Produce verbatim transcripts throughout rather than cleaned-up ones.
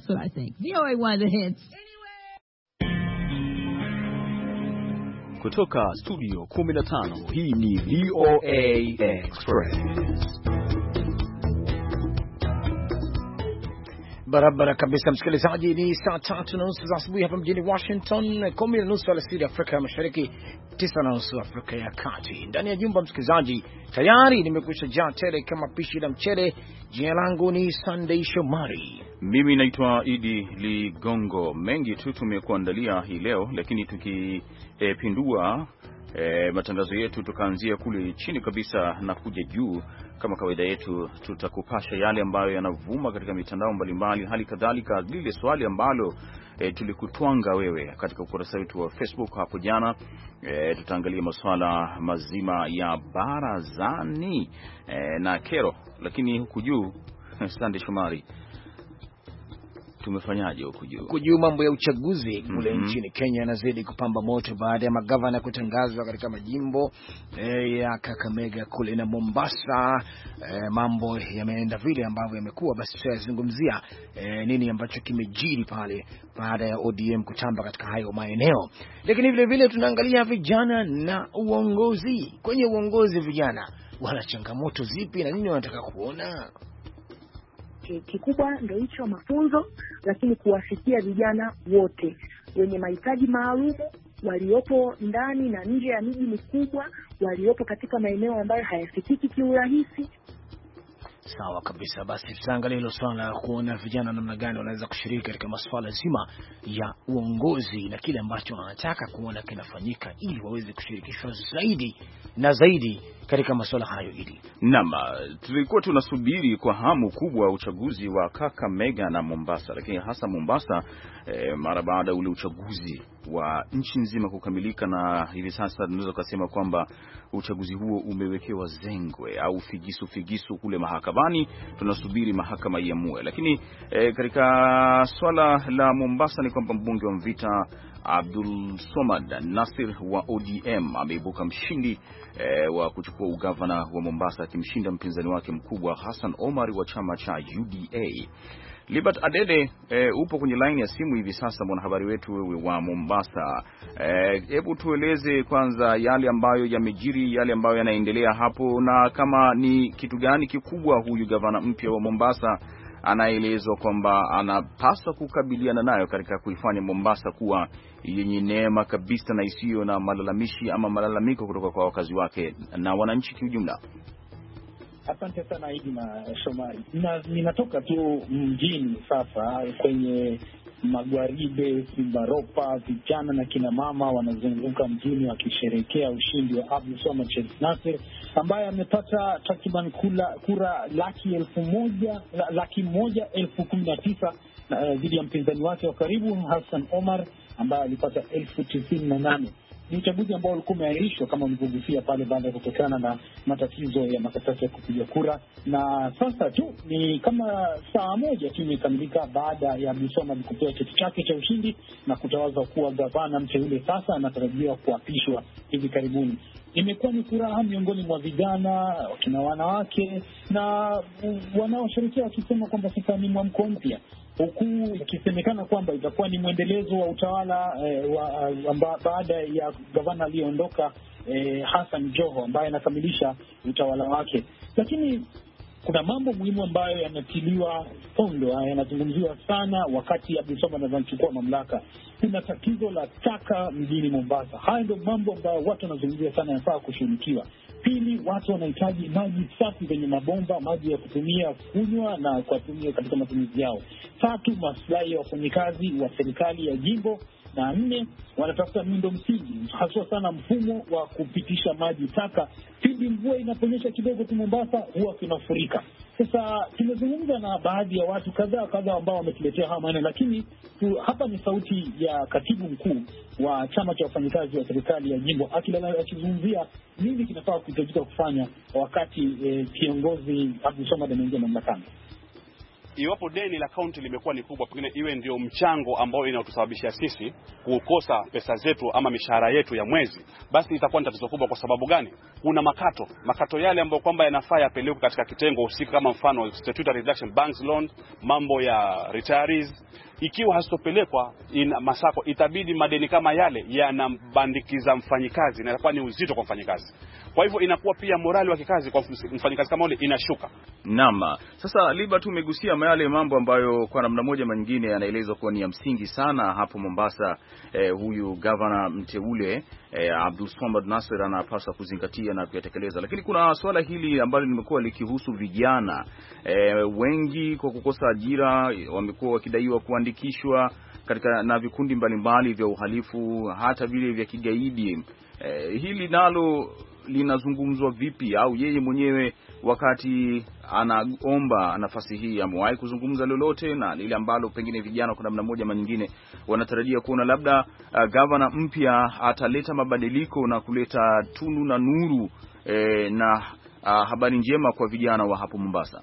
That's what I think. V O A one, the hits. Kutoka studio kumi na tano, hii ni V O A Express. Barabara kabisa msikilizaji, ni saa tatu na nusu za asubuhi hapa mjini Washington, kumi na nusu alasiri Afrika ya Mashariki, tisa na nusu Afrika ya Kati. Ndani ya jumba msikilizaji, tayari nimekwisha jaa tele kama pishi la mchele. Jina langu ni Sunday Shomari. Mimi naitwa Idi Ligongo. Mengi tu tumekuandalia hii leo, lakini tukipindua e, e, matangazo yetu tukaanzia kule chini kabisa na kuja juu. Kama kawaida yetu tutakupasha yale ambayo yanavuma katika mitandao mbalimbali, hali kadhalika lile swali ambalo e, tulikutwanga wewe katika ukurasa wetu wa Facebook hapo jana. E, tutaangalia masuala mazima ya barazani e, na kero, lakini huku juu Sunday Shomari, tumefanyaje huku juu? Huku juu mambo ya uchaguzi kule mm -hmm. nchini Kenya yanazidi kupamba moto baada ya magavana kutangazwa katika majimbo e, ya Kakamega kule na Mombasa. E, mambo yameenda vile ambavyo yamekuwa. Basi tutazungumzia e, nini ambacho kimejiri pale baada ya O D M kutamba katika hayo maeneo. Lakini vile vile tunaangalia vijana na uongozi. Kwenye uongozi vijana wana changamoto zipi na nini wanataka kuona? Kikubwa ndio hicho mafunzo, lakini kuwafikia vijana wote wenye mahitaji maalum waliopo ndani na nje ya miji mikubwa, waliopo katika maeneo ambayo hayafikiki kiurahisi. Sawa kabisa. Basi tutaangalia hilo swala kuona vijana namna gani wanaweza kushiriki katika masuala zima ya uongozi na kile ambacho wanataka kuona kinafanyika ili waweze kushirikishwa zaidi na zaidi katika masuala hayo. Ili Naam, tulikuwa tunasubiri kwa hamu kubwa uchaguzi wa Kakamega na Mombasa, lakini hasa Mombasa e, mara baada ule uchaguzi wa nchi nzima kukamilika, na hivi sasa tunaweza kusema kwamba uchaguzi huo umewekewa zengwe au figisu figisu kule mahakamani. Tunasubiri mahakama iamue, lakini e, katika swala la Mombasa ni kwamba mbunge wa Mvita Abdul Somad Nasir wa O D M ameibuka mshindi e, wa kuchukua ugavana wa Mombasa, akimshinda mpinzani wake mkubwa Hassan Omar wa chama cha U D A. Libert Adede, e, upo kwenye line ya simu hivi sasa, mwanahabari wetu wewe wa Mombasa. Hebu e, tueleze kwanza yale ambayo yamejiri, yale ambayo yanaendelea hapo, na kama ni kitu gani kikubwa huyu gavana mpya wa Mombasa anaelezwa kwamba anapaswa kukabiliana nayo katika kuifanya Mombasa kuwa yenye neema kabisa na isiyo na malalamishi ama malalamiko kutoka kwa wakazi wake na wananchi kiujumla. Asante sana Idi na Shomari. Na ninatoka tu mjini sasa kwenye magwaribe, Simbaropa, vijana na kina mama wanazunguka mjini wakisherehekea ushindi wa Abdul Somad Sharif Nasir ambaye amepata takriban kura, kura laki elfu moja laki moja elfu kumi na tisa dhidi ya mpinzani wake wa karibu Hassan Omar ambaye alipata elfu tisini na nane. Ni uchaguzi ambao ulikuwa umeahirishwa kama ulivyogusia pale baada ya kutokana na matatizo ya makaratasi ya kupiga kura, na sasa tu ni kama saa moja tu imekamilika baada ya Abdul Somad kupewa cheti chake cha ushindi na kutawazwa kuwa gavana mteule. Sasa anatarajiwa kuapishwa hivi karibuni. Imekuwa ni furaha miongoni mwa vijana, kina wanawake na wanaosherehekea wakisema kwamba sasa ni mwamko mpya, huku ikisemekana kwamba itakuwa ni mwendelezo wa utawala eh, wa, amba, baada ya gavana aliyeondoka eh, Hassan Joho ambaye anakamilisha utawala wake. Lakini kuna mambo muhimu ambayo yanatiliwa fondo, yanazungumziwa sana wakati Abdul Somad anachukua mamlaka. Kuna tatizo la taka mjini Mombasa. Haya ndio mambo ambayo watu wanazungumzia sana, yanafaa kushughulikiwa. Pili, watu wanahitaji maji safi kwenye mabomba, maji ya kutumia kunywa na kutumia katika matumizi yao. Tatu, maslahi ya wafanyikazi wa serikali ya jimbo. Na nne, wanatafuta miundo msingi, haswa sana mfumo wa kupitisha maji taka. Pindi mvua inaponyesha kidogo tu Mombasa huwa kinafurika. Sasa tumezungumza na baadhi ya watu kadhaa kadhaa ambao wametuletea haya maneno, lakini tu, hapa ni sauti ya katibu mkuu wa chama cha wafanyikazi wa serikali ya jimbo akizungumzia nini kinafaa kuhitajika kufanya wakati eh, kiongozi Abdul Somad anaingia mamlakani. iwapo deni la kaunti limekuwa ni kubwa, pengine iwe ndio mchango ambao inatusababisha sisi kukosa pesa zetu ama mishahara yetu ya mwezi, basi itakuwa ni tatizo kubwa. Kwa sababu gani? Kuna makato makato yale ambayo kwamba yanafaa yapelekwe katika kitengo husika, kama mfano statutory reduction banks loan, mambo ya retirees. Ikiwa hasitopelekwa in masako, itabidi madeni kama yale yanambandikiza mfanyikazi na inakuwa ni uzito kwa mfanyikazi. Kwa hivyo inakuwa pia morali wa kikazi kwa mfanyikazi kama yule inashuka. Naam. Sasa Liba, tumegusia yale mambo ambayo kwa namna moja ama nyingine yanaelezwa kuwa ni ya msingi sana hapo Mombasa. Eh, huyu governor mteule eh, Abdulswamad Nassir anapaswa kuzingatia na kuyatekeleza, lakini kuna swala hili ambalo limekuwa likihusu vijana eh, wengi kwa kukosa ajira wamekuwa wakidaiwa kuandikishwa katika na vikundi mbalimbali vya uhalifu, hata vile vya kigaidi. Eh, hili nalo linazungumzwa vipi? Au yeye mwenyewe wakati anaomba nafasi hii amewahi kuzungumza lolote na lile ambalo pengine vijana kwa namna moja ama nyingine wanatarajia kuona labda uh, governor mpya ataleta mabadiliko na kuleta tunu na nuru eh, na uh, habari njema kwa vijana wa hapo Mombasa?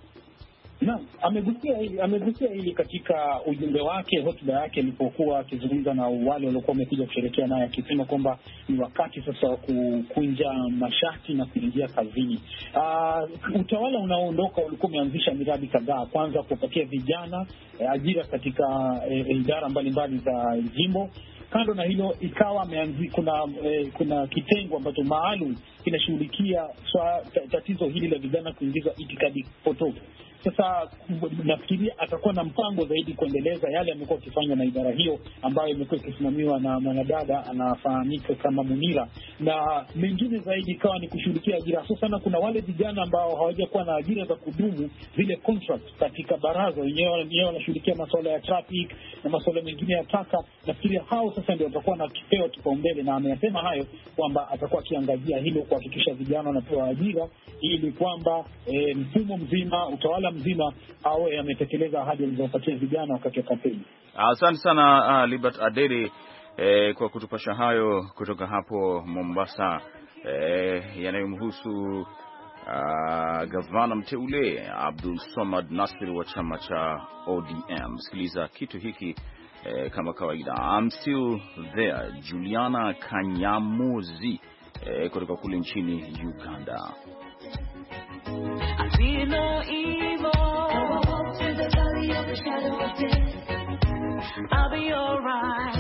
Na amegusia hili amegusia hili katika ujumbe wake, hotuba yake alipokuwa akizungumza na wale waliokuwa wamekuja kusherehekea naye, akisema kwamba ni wakati sasa wa kukunja mashati na kuingia kazini. Uh, utawala unaoondoka ulikuwa umeanzisha miradi kadhaa, kwanza kupatia vijana eh, ajira katika eh, idara mbalimbali za jimbo. Kando na hilo ikawa ameanzi kuna eh, kuna kitengo ambacho maalum kinashughulikia tatizo hili la vijana kuingiza itikadi potofu. Sasa nafikiria atakuwa na mpango zaidi kuendeleza yale amekuwa akifanya na idara hiyo ambayo imekuwa ikisimamiwa na mwanadada anafahamika kama Munira, na mengine zaidi ikawa ni kushughulikia ajira. Sasa sana kuna wale vijana ambao hawajakuwa na ajira za kudumu, zile contract katika baraza, wenyewe wenyewe wanashughulikia masuala ya traffic na masuala mengine ya taka. Nafikiria hao sasa ndio watakuwa na kipeo kipaumbele, na ameyasema hayo kwamba atakuwa akiangazia hilo kuhakikisha vijana wanapewa ajira, ili kwamba e, mfumo mzima, utawala mzima awe ametekeleza ahadi alizopatia vijana wakati wa kampeni. Asante sana uh, Libert Adede eh, kwa kutupasha hayo kutoka hapo Mombasa eh, yanayomhusu uh, gavana mteule Abdulswamad Nassir wa chama cha O D M. Sikiliza kitu hiki eh, kama kawaida. I'm still there, Juliana Kanyamozi eh, kutoka kule nchini Uganda. I feel no evil. Now I walk through the valley of the shadow of death. I'll be alright.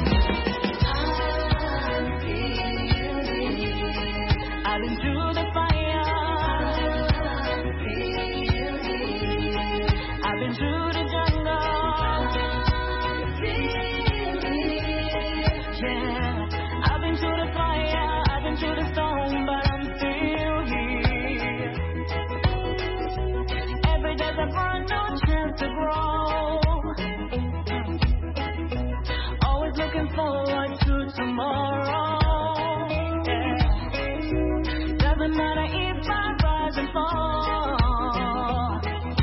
I'm feeling. I've been through the fire. I'm feeling. I've been through the jungle. I'm feeling. Yeah. I've been through the fire. I've been through the storm, but I'm still here. There's a brand new chance to grow. Always looking forward to tomorrow. Yeah. Doesn't matter if I rise and fall.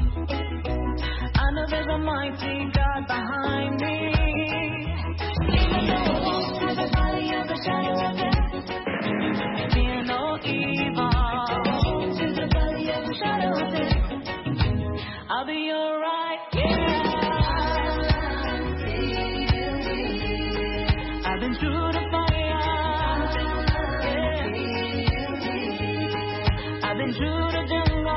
I know there's a mighty God behind me. Even though I walk through the valley of the shadow of death, fear no evil. Walk through the valley of the shadow of death, I'll be alright, yeah. I've been through the fire, yeah. I've been through the jungle,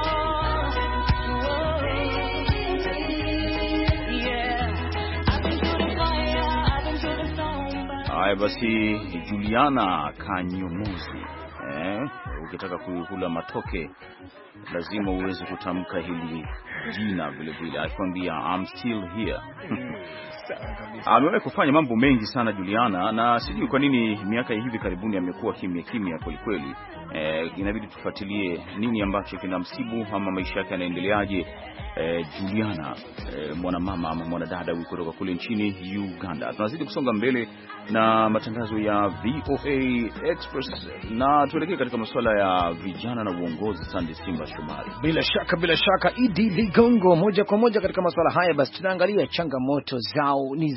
yeah. I've been through the fire, I've been through the storm. Haya basi, Juliana Kanyamozi, eh, ukitaka kula matoke lazima uweze kutamka hili jina vile vile. Akwambia I'm still here. Amewahi kufanya mambo mengi sana Juliana, na sijui kwa nini miaka hivi karibuni amekuwa kimya kimya kweli kweli. Eh, inabidi tufuatilie nini ambacho kinamsibu ama maisha yake yanaendeleaje. Eh, Juliana eh, mwanamama ama mwanadada huyu kutoka kule nchini Uganda. Tunazidi kusonga mbele na matangazo ya V O A Express na tuelekee katika masuala ya vijana na uongozi. Sande Simba Shomari. Bila shaka bila shaka Idi Ligongo, moja kwa moja katika masuala haya. Basi tunaangalia changamoto zao ni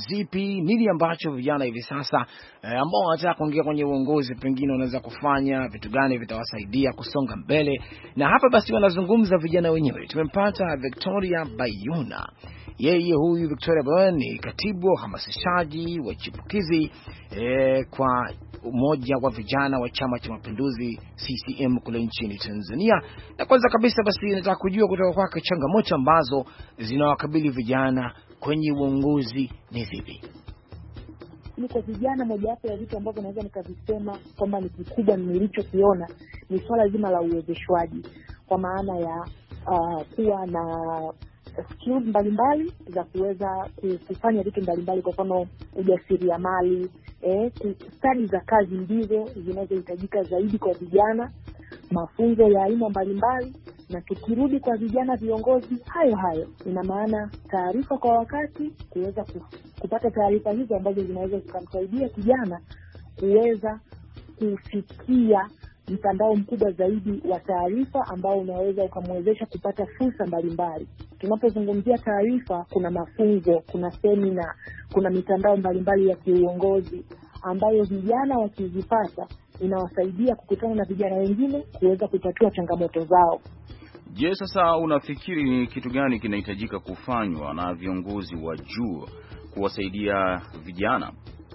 zipi? Nini ambacho vijana hivi sasa eh, ambao wanataka kuingia kwenye uongozi pengine wanaweza kufanya? Vitu gani vitawasaidia kusonga mbele? Na hapa basi wanazungumza vijana wenyewe. Tumempata Victoria Bayona. Yeye huyu Victoria Bayona ni katibu wa hamasishaji wa chipukizi eh, kwa umoja wa vijana wa Chama cha Mapinduzi C C M kule nchini Tanzania. Na kwanza kabisa basi nataka kujua kutoka kwake changamoto ambazo zinawakabili vijana kwenye uongozi ni vipi? Ni kwa vijana, mojawapo ya vitu ambavyo naweza nikavisema kwamba ni kikubwa nilichokiona ni swala zima la uwezeshwaji, kwa maana ya uh, kuwa na skills mbalimbali za kuweza kufanya vitu mbalimbali, kwa mfano ujasiriamali, eh, stadi za kazi ndizo zinazohitajika zaidi kwa vijana, mafunzo ya aina mbalimbali. Na tukirudi kwa vijana viongozi, hayo hayo, ina maana taarifa kwa wakati, kuweza kupata taarifa hizo ambazo zinaweza kumsaidia kijana kuweza kufikia mtandao mkubwa zaidi wa taarifa ambao unaweza ukamwezesha kupata fursa mbalimbali. Tunapozungumzia taarifa, kuna mafunzo, kuna semina, kuna mitandao mbalimbali ya kiuongozi ambayo vijana wakizipata inawasaidia kukutana na vijana wengine kuweza kutatua changamoto zao. Je, sasa unafikiri ni kitu gani kinahitajika kufanywa na viongozi wa juu kuwasaidia vijana?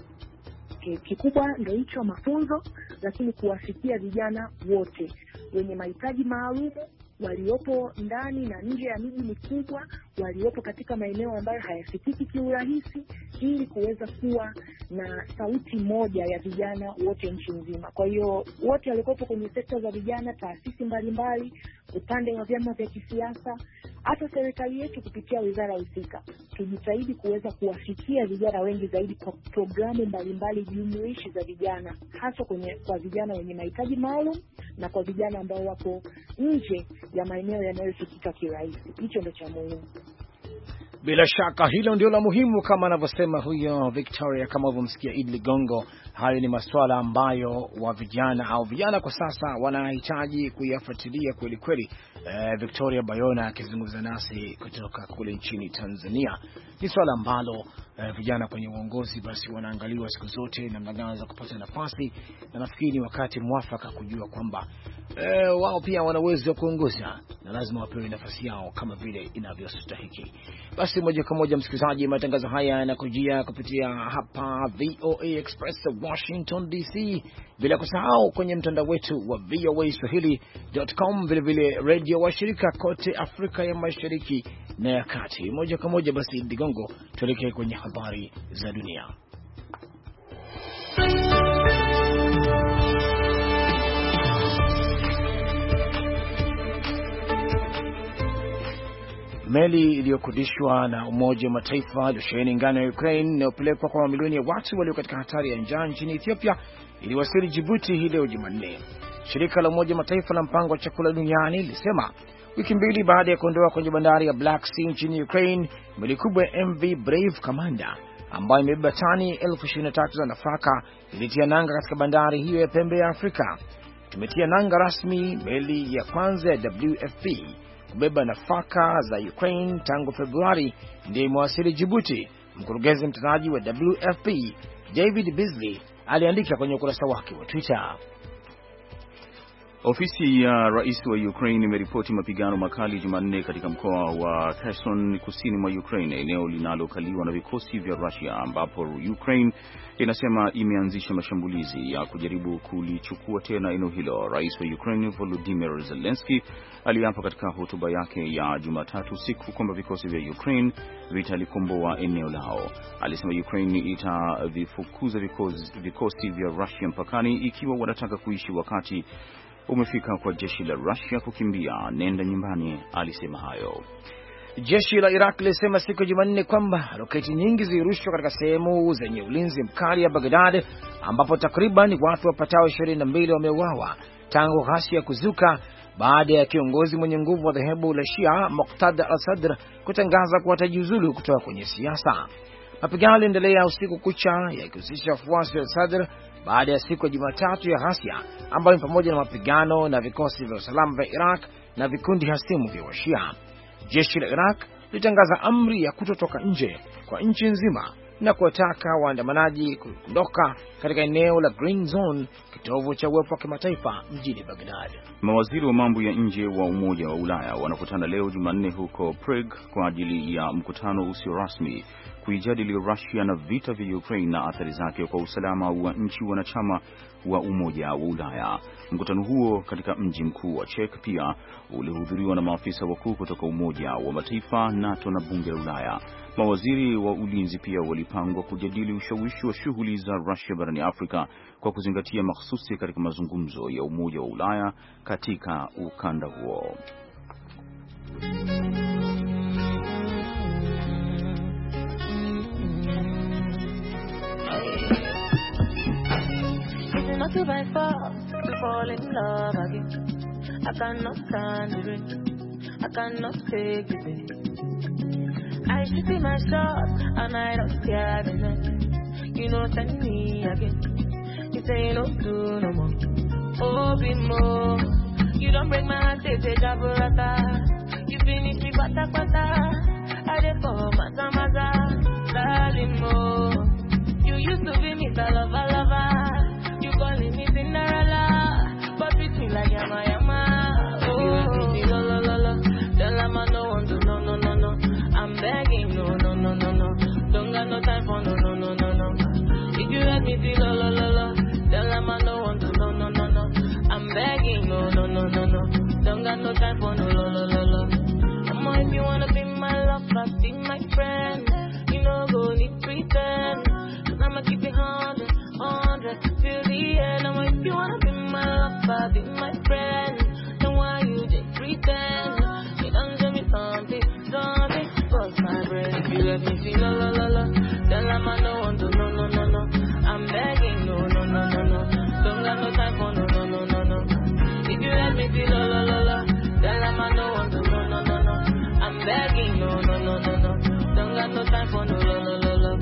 Kikubwa ndio hicho, mafunzo, lakini kuwafikia vijana wote wenye mahitaji maalum, waliopo ndani na nje ya miji mikubwa, waliopo katika maeneo ambayo hayafikiki kiurahisi, ili kuweza kuwa na sauti moja ya vijana wote nchi nzima. Kwa hiyo wote waliopo kwenye sekta za vijana, taasisi mbalimbali, upande wa vyama vya kisiasa, hata serikali yetu kupitia wizara husika, tujitahidi kuweza kuwafikia vijana wengi zaidi kwa programu mbalimbali jumuishi za vijana, hasa kwenye kwa vijana wenye mahitaji maalum na kwa vijana ambao wapo nje ya maeneo yanayofikika kirahisi. Hicho ndio cha muhimu. Bila shaka hilo ndio la muhimu, kama anavyosema huyo Victoria, kama ulivyomsikia Idi Ligongo. Hayo ni masuala ambayo wa vijana au vijana kwa sasa wanahitaji kuyafuatilia kweli kweli. Eh, Victoria Bayona akizungumza nasi kutoka kule nchini Tanzania. Ni swala ambalo eh, vijana kwenye uongozi basi wanaangaliwa siku zote namna gani za kupata nafasi, na nafikiri ni wakati mwafaka kujua kwamba eh, wao pia wana uwezo wa kuongoza na lazima wapewe nafasi yao kama vile inavyostahili. Basi moja kwa moja msikilizaji, matangazo haya yanakujia kupitia hapa V O A Express Washington D C, bila kusahau kwenye mtandao wetu wa V O A Swahili dot com, vile vile radio wa shirika kote Afrika ya Mashariki na ya Kati. Moja kwa moja basi Digongo, tuelekee kwenye habari za dunia. Meli iliyokodishwa na Umoja wa Mataifa iliyosheheni ngano ya Ukraine inayopelekwa kwa mamilioni ya watu walio katika hatari ya njaa nchini Ethiopia iliwasili Djibouti hii leo Jumanne. Shirika la Umoja wa Mataifa la mpango wa chakula duniani lilisema wiki mbili baada ya kuondoa kwenye bandari ya Black Sea nchini Ukraine meli kubwa ya M V Brave Commander ambayo imebeba tani elfu ishirini na tatu za nafaka ilitia nanga katika bandari hiyo ya pembe ya Afrika. Tumetia nanga rasmi meli ya kwanza ya W F P kubeba nafaka za Ukraine tangu Februari ndiye imewasili Djibouti. Mkurugenzi mtendaji wa W F P David Beasley aliandika kwenye ukurasa wake wa Twitter. Ofisi ya rais wa Ukraine imeripoti mapigano makali Jumanne katika mkoa wa Kherson kusini mwa Ukraine, eneo linalokaliwa na vikosi vya Russia, ambapo Ukraine inasema imeanzisha mashambulizi ya kujaribu kulichukua tena eneo hilo. Rais wa Ukraine Volodymyr Zelensky aliapa katika hotuba yake ya Jumatatu usiku kwamba vikosi vya Ukraine vitalikomboa eneo lao. Alisema Ukraine itavifukuza vikosi, vikosi vya Russia mpakani ikiwa wanataka kuishi wakati umefika kwa jeshi la Russia kukimbia. Nenda nyumbani, alisema hayo. Jeshi la Iraq lilisema siku ya Jumanne kwamba roketi nyingi zilirushwa katika sehemu zenye ulinzi mkali ya Baghdad, ambapo takriban watu wapatao ishirini na mbili wameuawa tangu ghasia kuzuka baada ya kiongozi mwenye nguvu wa dhehebu la Shia Muqtada al-Sadr kutangaza kuwa atajiuzulu kutoka kwenye siasa. Mapigano yaliendelea usiku kucha yakihusisha wafuasi wa Sadr baada ya siku ya Jumatatu ya ghasia ambayo pamoja na mapigano na vikosi vya usalama vya Iraq na vikundi hasimu vya Washia. Jeshi la Iraq litangaza amri ya kutotoka nje kwa nchi nzima na kuwataka waandamanaji kuondoka katika eneo la Green Zone, kitovu cha uwepo wa kimataifa mjini Baghdad. Mawaziri wa mambo ya nje wa Umoja wa Ulaya wanakutana leo Jumanne huko Prague kwa ajili ya mkutano usio rasmi kuijadili Russia na vita vya Ukraine na athari zake kwa usalama wa nchi wanachama wa Umoja wa Ulaya. Mkutano huo katika mji mkuu wa Czech pia ulihudhuriwa na maafisa wakuu kutoka Umoja wa Mataifa, NATO na Bunge la Ulaya. Mawaziri wa ulinzi pia walipangwa kujadili ushawishi wa shughuli za Russia barani Afrika kwa kuzingatia mahsusi katika mazungumzo ya Umoja wa Ulaya katika ukanda huo. Not to by force to fall in love again. I cannot stand the rain. I cannot take the pain. I should see my shot and I don't care enough. You know, send me again. You say no do no more. Oh, be more. You don't break my heart, they say jaburata. You finish me pata pata. I dey for mata mata. Darling more. You used to be me the lover lover. You calling me Cinderella, but treat me like yama yama. Oh, you lo lo lo lo. Tell them I no want to no no no no. I'm begging no no no no no. Don't got no time for no no no no no. If you let me see lo lo lo lo. Tell them I no want to no no no no. I'm begging no no no no no. Don't got no time for no lo lo lo lo. Come on, if you wanna be my lover, be my friend. You know go need pretend. Cause I'ma keep it hundred, hundred till the end. And if you wanna be my lover, be my friend. Then why you just pretend? You don't show me something, something. Cross my brain if you let me see la la la la. Tell them I no want to no no no no. I'm begging no no no no no. Don't got no time for no no no no no. If you let me see la la la la. Tell them I no want to no no no no. I'm begging no no no no no. Don't got no time for no la la la la.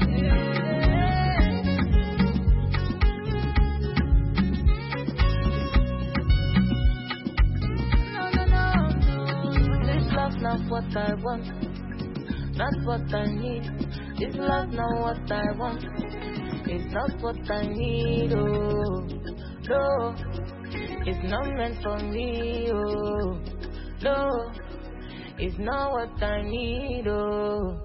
Not what I want, not what I need. This love not what I want, it's not what I need. Oh, no, it's not meant for me. Oh, no, it's not what I need. Oh.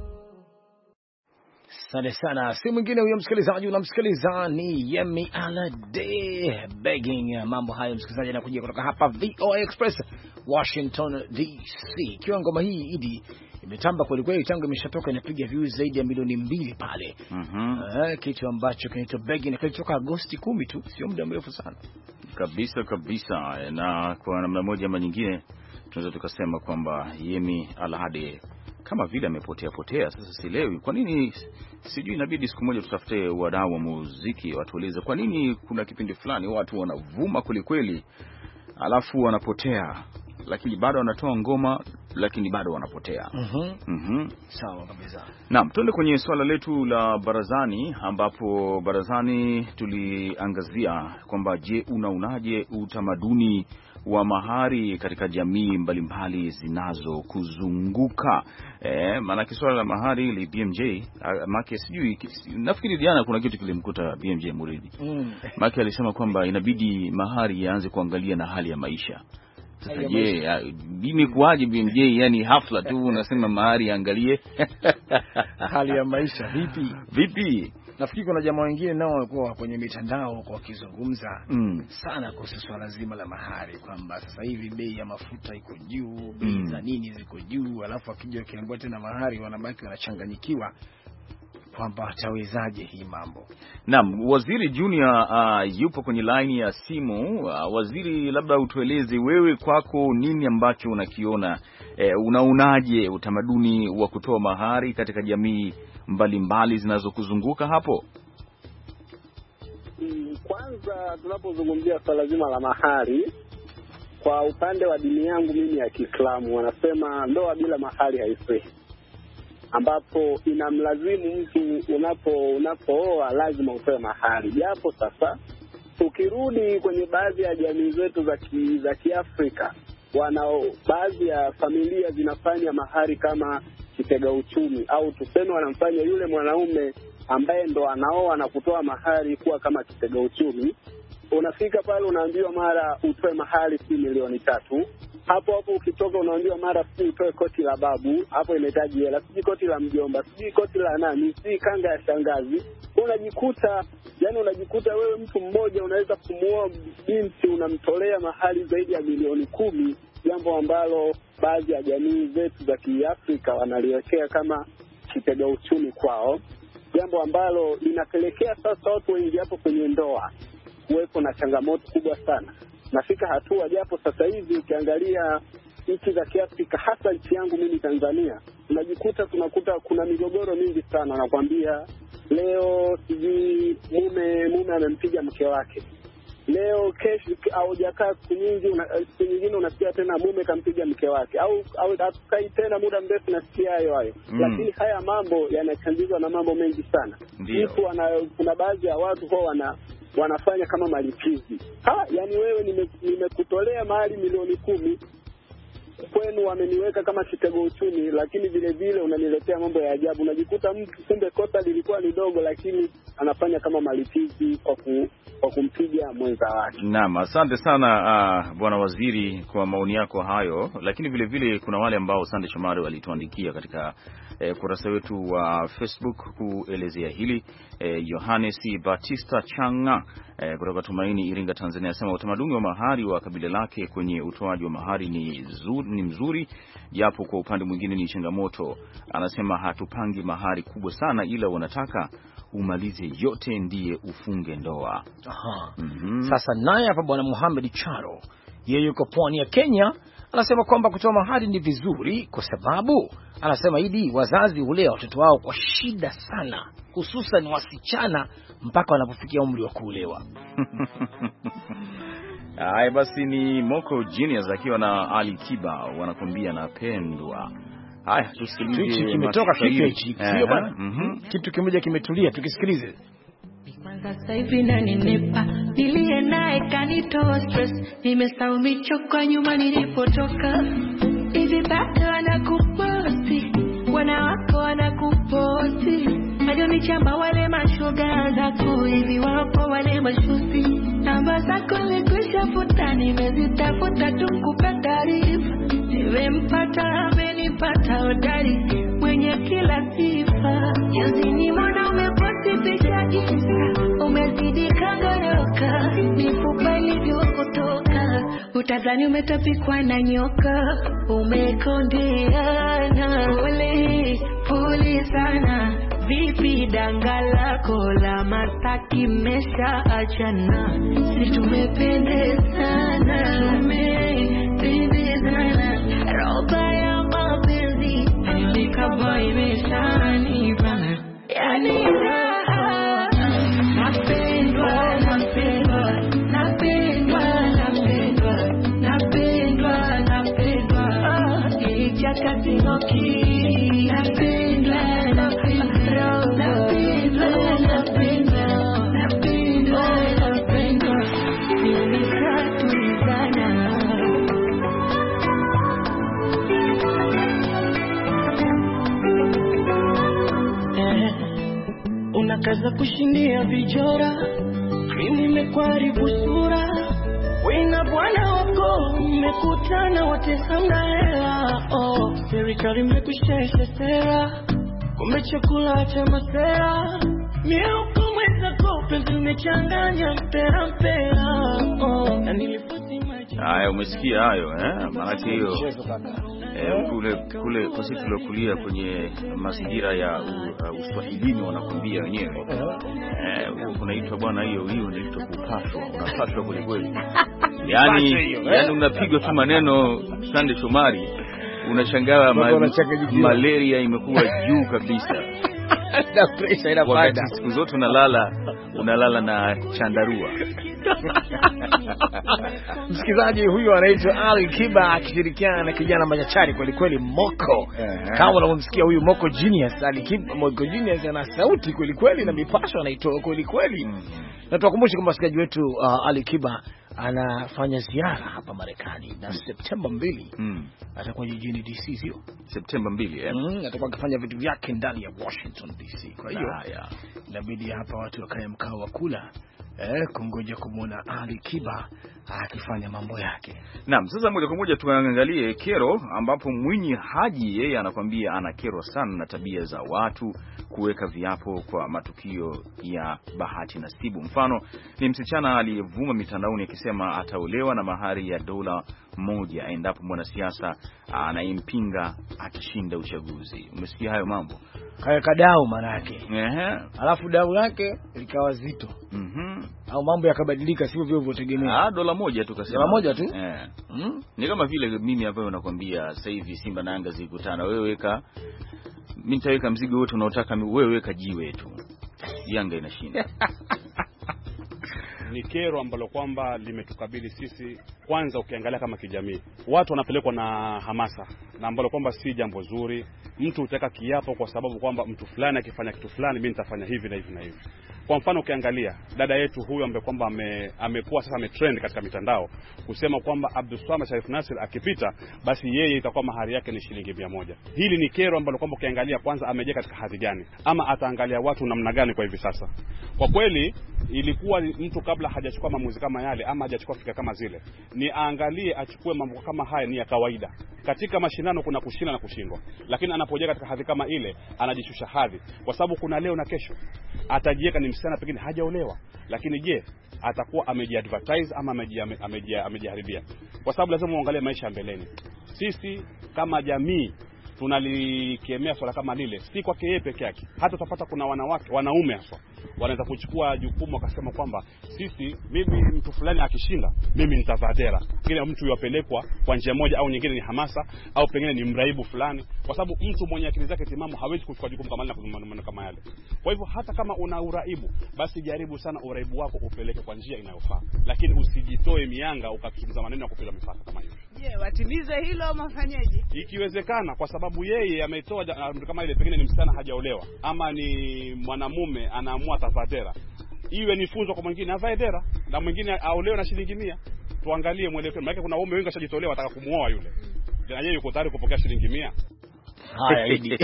Asante sana. Si mwingine huyo msikilizaji unamsikiliza ni Yemi Alade begging. Mambo hayo msikilizaji anakuja kutoka hapa V O A Express Washington D C. Kiwa ngoma hii Idi imetamba kweli kweli, tangu imeshatoka inapiga views zaidi ya milioni mbili pale. Mhm. Eh, kitu ambacho kinaitwa begging na kilitoka Agosti kumi tu, sio muda mrefu sana. Kabisa kabisa, na kwa namna moja ama nyingine tunaweza tukasema kwamba Yemi Alade kama vile amepotea potea. Sasa sielewi kwa nini, sijui, inabidi siku moja tutafute wadau wa muziki watueleze kwa nini kuna kipindi fulani watu wanavuma kweli kweli alafu wanapotea, lakini bado wanatoa ngoma lakini bado wanapotea. Mhm. Mhm. Sawa kabisa. Naam, tuende kwenye swala letu la barazani, ambapo barazani tuliangazia kwamba je, unaonaje utamaduni wa mahari katika jamii mbalimbali zinazokuzunguka? Eh, maana swala la mahari li B M J, maki sijui, nafikiri jana kuna kitu kilimkuta B M J Muridi. Mm. Maki alisema kwamba inabidi mahari yaanze kuangalia na hali ya maisha. Sasa je, mimi kuaje B M J, yani hafla tu unasema mahari angalie hali ya maisha vipi? Vipi? Nafikiri kuna jamaa wengine nao walikuwa kwenye mitandao kwa wakizungumza mm. sana kuhusu swala zima la mahari, kwamba sasa hivi bei ya mafuta iko juu, bei mm. za nini ziko juu, alafu akija kiambiwa tena mahari wanabaki wanachanganyikiwa kwamba atawezaje hii mambo. Naam, Waziri Junior uh, yupo kwenye line ya simu. Uh, waziri, labda utueleze wewe kwako nini ambacho unakiona, eh, unaonaje utamaduni wa kutoa mahari katika jamii mbalimbali zinazokuzunguka hapo? Kwanza tunapozungumzia swala zima la mahari, kwa upande wa dini yangu mimi ya Kiislamu wanasema ndoa bila mahari haifai, ambapo inamlazimu mtu unapo unapooa lazima utoe mahari. Japo sasa ukirudi kwenye baadhi ya jamii zetu za ki, za Kiafrika, wanao baadhi ya familia zinafanya mahari kama kitega uchumi, au tuseme wanamfanya yule mwanaume ambaye ndo anaoa na kutoa mahari kuwa kama kitega uchumi. Unafika pale unaambiwa mara utoe mahari si milioni tatu. Hapo hapo ukitoka unaambiwa mara si utoe koti la babu, hapo inahitaji hela, si koti la mjomba, si koti la nani, si kanga ya shangazi. Unajikuta yani unajikuta wewe mtu mmoja unaweza kumuoa binti unamtolea mahari zaidi ya milioni kumi, jambo ambalo baadhi ya jamii zetu za Kiafrika wanaliwekea kama kitega uchumi kwao, jambo ambalo linapelekea sasa watu wengi hapo kwenye ndoa kuwepo na changamoto kubwa sana. Nafika hatua japo sasa hivi ukiangalia nchi za Kiafrika, hasa nchi yangu mimi Tanzania, unajikuta tunakuta kuna migogoro mingi sana. Nakwambia leo sijui mume mume amempiga mke wake, leo kesho au jakaa siku nyingi siku nyingine unasikia tena mume kampiga mke wake, au au hatukai tena muda mrefu nasikia hayo hayo mm. Lakini haya mambo yanachangizwa na mambo mengi sana. Mtu kuna baadhi ya watu wao wana wanafanya kama malipizi. Ha, yani wewe nimekutolea nime mahali milioni kumi, kwenu wameniweka kama kitego uchumi, lakini vile vile unaniletea mambo ya ajabu. Unajikuta mtu kumbe kosa lilikuwa ni dogo, lakini anafanya kama malipizi kwa ku, kwa kumpiga mwenza wake. Naam, asante sana uh, Bwana Waziri kwa maoni yako hayo, lakini vile vile kuna wale ambao Sande Shomari walituandikia katika eh, kurasa wetu wa uh, Facebook kuelezea hili. eh, Yohanes Batista Changa eh, kutoka Tumaini Iringa Tanzania anasema utamaduni wa mahari wa kabila lake kwenye utoaji wa mahari ni zuri, ni mzuri, japo kwa upande mwingine ni changamoto. Anasema hatupangi mahari kubwa sana, ila wanataka umalize yote ndiye ufunge ndoa. Aha. Mm-hmm. Sasa naye hapa Bwana Muhammad Charo, yeye yuko pwani ya Kenya, anasema kwamba kutoa mahari ni vizuri kwa sababu anasema hidi wazazi hulea watoto wao kwa shida sana, hususan wasichana mpaka wanapofikia umri wa kuolewa. Haya basi, ni Moko Genius akiwa na Ali Kiba wanakuambia napendwa. Haya tusikilize. Kitu kimetoka kitu hichi, sio bwana? Mhm. Kitu kimoja kimetulia, tukisikilize. Kwanza sasa hivi na ninepa nilie naye kanitoa stress, nimesahau michoko nyuma nilipotoka. Hivi bado anakuposti, wanawako wanakuposti, hadi nichamba wale mashoga zako, hivi wapo wale mashusi, namba zako nimekwisha futa, nimezitafuta tu kukupa taarifa, nimempata amenipata hodari mwenye kila sifa. Juzi nimeona umeposti picha Insta, umezidi kagoroka, mifupa ilivyokutoka, utadhani umetapikwa na nyoka, umekondeana. Pole pole sana, vipi danga lako la Masaki mesha achana? Si tumependezana, tumependezana, roba ya mapenzi nikaba imeshanibana, yani raha. Napendwa, napendwa, napendwa, napendwa, napendwa, napendwa, ichaka sinoki. Napendwa, napendwa, napendwa, napendwa, napendwa, napendwa, nimekatulizana. Unakaza kushindia vijora, mimi nimekuharibu sura, wina bwana wako mmekutana wote hamna hela. Oh, serikali imekushesha sera, kumbe chakula cha masera, mieuko mweza kope zimechanganya mpera mpera. Oh, na niliposi maji. Haya, umesikia hayo eh? Maana hiyo eh, kule kule kwa sisi tulokulia kwenye mazingira ya uh, Uswahilini wanakuambia wenyewe eh, unaitwa bwana, hiyo hiyo inaitwa kupashwa, unapashwa kule kweli. Yaani yaani unapigwa tu maneno Sande Shomari, unashangaa ma, malaria imekuwa juu kabisa. Na pressure inapanda. Siku zote unalala unalala na chandarua. Msikizaji huyu anaitwa Ali Kiba akishirikiana na kijana machachari kweli kweli Moko. Uh-huh. Kama unamsikia huyu Moko Genius, Ali Kiba Moko Genius ana sauti kweli kweli na mipasho anaitoa kweli kweli. Mm-hmm. Na tuwakumbushe kwamba msikizaji wetu uh, Ali Kiba anafanya ziara hapa Marekani na Septemba mbili mm. atakuwa jijini D C, sio? Septemba mbili eh. Mm, atakuwa akifanya vitu vyake ndani ya Washington D C. Kwa hiyo haya. inabidi hapa watu wakae mkao wa kula eh, kungoja kumuona Ali Kiba akifanya mambo yake. Naam, sasa moja kwa moja tuangalie kero, ambapo Mwinyi Haji yeye anakuambia ana kero sana na tabia za watu kuweka viapo kwa matukio ya bahati nasibu. Mfano ni msichana aliyevuma mitandaoni akisema ataolewa na mahari ya dola moja endapo mwanasiasa anayempinga akishinda uchaguzi. Umesikia hayo mambo? Kaya kadao maana yake. Ehe. Alafu dau lake likawa zito. Mhm. Au mambo yakabadilika sivyo vile ulivyotegemea. Ah, dola moja tu kasema. Dola moja tu? Eh. Mm. Ni kama vile mimi ambayo nakwambia sasa hivi Simba na Yanga zikutana, wewe weka mimi nitaweka mzigo wote unaotaka, wewe weka jiwe tu. Yanga inashinda. Ni kero ambalo kwamba limetukabili sisi. Kwanza ukiangalia kama kijamii, watu wanapelekwa na hamasa, na ambalo kwamba si jambo zuri. Mtu utaka kiapo kwa sababu kwamba mtu fulani akifanya kitu fulani mimi nitafanya hivi na hivi na hivi. Kwa mfano ukiangalia dada yetu huyu ambaye kwamba ame, amekuwa sasa ametrend katika mitandao kusema kwamba Abdulswamad Sharif Nassir akipita basi yeye itakuwa mahari yake ni shilingi mia moja. Hili ni kero ambalo kwamba ukiangalia kwanza ameje katika hadhi gani, ama ataangalia watu namna gani kwa hivi sasa. Kwa kweli ilikuwa mtu kabla hajachukua maamuzi kama yale ama hajachukua fikra kama zile, ni aangalie achukue mambo kama haya ni ya kawaida. Katika mashindano kuna kushinda na kushindwa, lakini anapoje katika hadhi kama ile anajishusha hadhi, kwa sababu kuna leo na kesho. Atajiweka ni msichana pengine hajaolewa, lakini je atakuwa amejiadvertise ama amejiharibia? Kwa sababu lazima uangalie maisha mbeleni. Sisi kama jamii tunalikemea swala kama lile, si kwake yeye peke yake. Hata utapata kuna wanawake, wanaume hasa wanaweza kuchukua jukumu wakasema kwamba sisi, mimi mtu fulani akishinda mimi nitavaa dera. Kile mtu yupelekwa kwa njia moja au nyingine ni hamasa au pengine ni mraibu fulani, kwa sababu mtu mwenye akili zake timamu hawezi kuchukua jukumu kama lile kama yale. Kwa hivyo hata kama una uraibu, basi jaribu sana uraibu wako upeleke kwa njia inayofaa, lakini usijitoe mianga ukazungumza maneno ya kupita mipaka kama hiyo. Je, yeah, watimize hilo au mafanyaje? Ikiwezekana, kwa sababu yeye ametoa kama ile pengine ni msichana hajaolewa ama ni mwanamume anaamua tafadhela, iwe ni funzo kwa mwingine avae dera na mwingine aolewe na shilingi mia. Tuangalie mwelekeo, maana kuna waume wengi washajitolewa wataka kumuoa yule, na yeye yuko tayari kupokea shilingi mia. Haya Idi.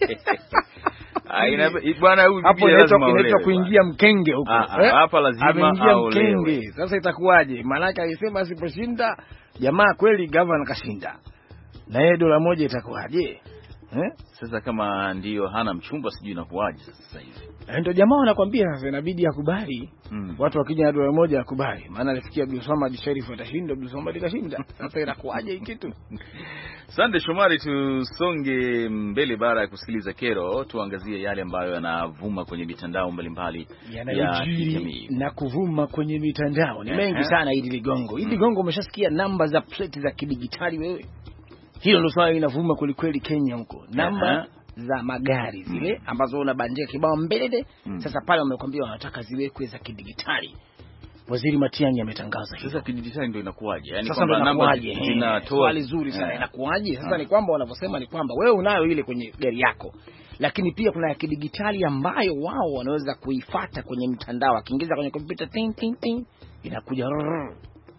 Aina bwana huyu hapo inaitwa kuingia mkenge huko. Hapa lazima aolewe. Sasa itakuwaje? Maana alisema asiposhinda jamaa kweli governor kashinda, na yeye dola moja itakuwaje? Eh? Sasa kama ndio hana mchumba sijui inakuwaje sasa hivi. Ndio jamaa wanakuambia sasa inabidi akubali. Mm. Watu wakija na dola moja akubali. Maana alifikia Abdulswamad Sharif atashinda, Abdulswamad kashinda. Sasa inakuwaje hii kitu? Sande Shomari, tusonge mbele bara ya kusikiliza kero, tuangazie yale ambayo yanavuma kwenye mitandao mbalimbali ya kijamii. Na kuvuma kwenye mitandao ni mengi sana. Idi Ligongo. Idi Ligongo, umeshasikia namba za plate za kidigitali wewe? Hilo ndio swali linavuma kweli kweli Kenya huko. Namba uh-huh. za magari zile ambazo unabandia kibao mbele. Mm. Sasa pale wamekwambia wanataka ziwekwe za kidigitali. Waziri Matiang'i ametangaza hizo. Sasa kidigitali ndio inakuwaje? Yaani kwamba namba zinatoa swali zuri sana. Yeah. Inakuwaje? Sasa yeah. ni kwamba wanavyosema ni kwamba wewe unayo ile kwenye gari yako, lakini pia kuna ya kidigitali ambayo wao wanaweza kuifuata kwenye mtandao, akiingiza kwenye kompyuta ting ting ting inakuja rrr.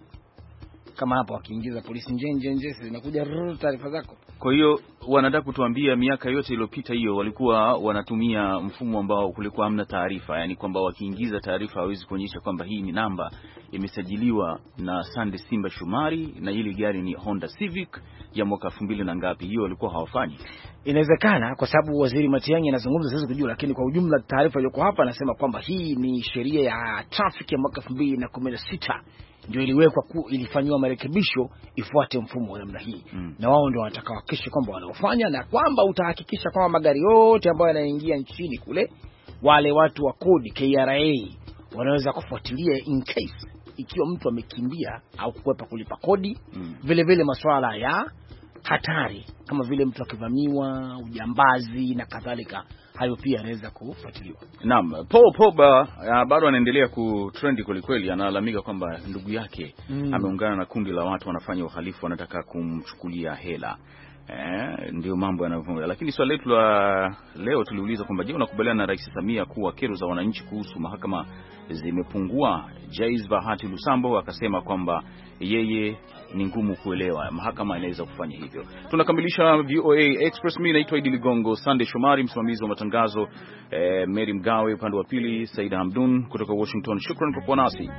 Kama hapo akiingiza polisi njenje nje zinakuja taarifa zako. Kwa hiyo wanataka kutuambia miaka yote iliyopita hiyo walikuwa wanatumia mfumo ambao kulikuwa hamna taarifa, yani kwamba wakiingiza taarifa hawezi kuonyesha kwamba hii ni namba imesajiliwa na Sande Simba Shumari na ile gari ni Honda Civic ya mwaka elfu mbili na ngapi. Hiyo walikuwa hawafanyi. Inawezekana kwa sababu Waziri Matiang'i anazungumza sasa kujua, lakini kwa ujumla taarifa iliyoko hapa anasema kwamba hii ni sheria ya traffic ya mwaka elfu mbili na kumi na sita ndio iliwekwa ku ilifanywa marekebisho ifuate mfumo wa namna hii. Mm. Na wao ndio wanataka hakikisha kwamba wanaofanya na kwamba utahakikisha kwamba magari yote ambayo yanaingia nchini kule, wale watu wa kodi K R A wanaweza kufuatilia in case ikiwa mtu amekimbia au kukwepa kulipa kodi. Mm. Vile vile masuala ya hatari kama vile mtu akivamiwa, ujambazi na kadhalika, hayo pia anaweza kufuatiliwa. Naam, Paul Pogba uh, bado anaendelea kutrend kweli kweli. Analalamika kwamba ndugu yake mm. ameungana na kundi la watu wanafanya uhalifu, wanataka kumchukulia hela. Eh, ndio mambo yanavyoenda. Lakini swali letu la leo tuliuliza kwamba je, unakubaliana na Rais Samia kuwa kero za wananchi kuhusu mahakama zimepungua? Jaiz Bahati Lusambo akasema kwamba yeye ni ngumu kuelewa mahakama inaweza kufanya hivyo. Tunakamilisha V O A Express. Mimi naitwa Idi Ligongo, Sunday Shomari msimamizi wa matangazo, eh, Mary Mgawe upande wa pili, Saida Hamdun kutoka Washington. Shukran kwa kuwa nasi.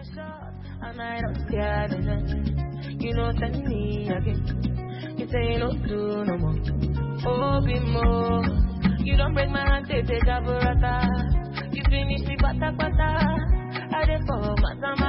You know, tell me again. You say you don't do no more. Oh, be more. You don't break my heart, take a burrata. You finish me, bata bata. I dey for my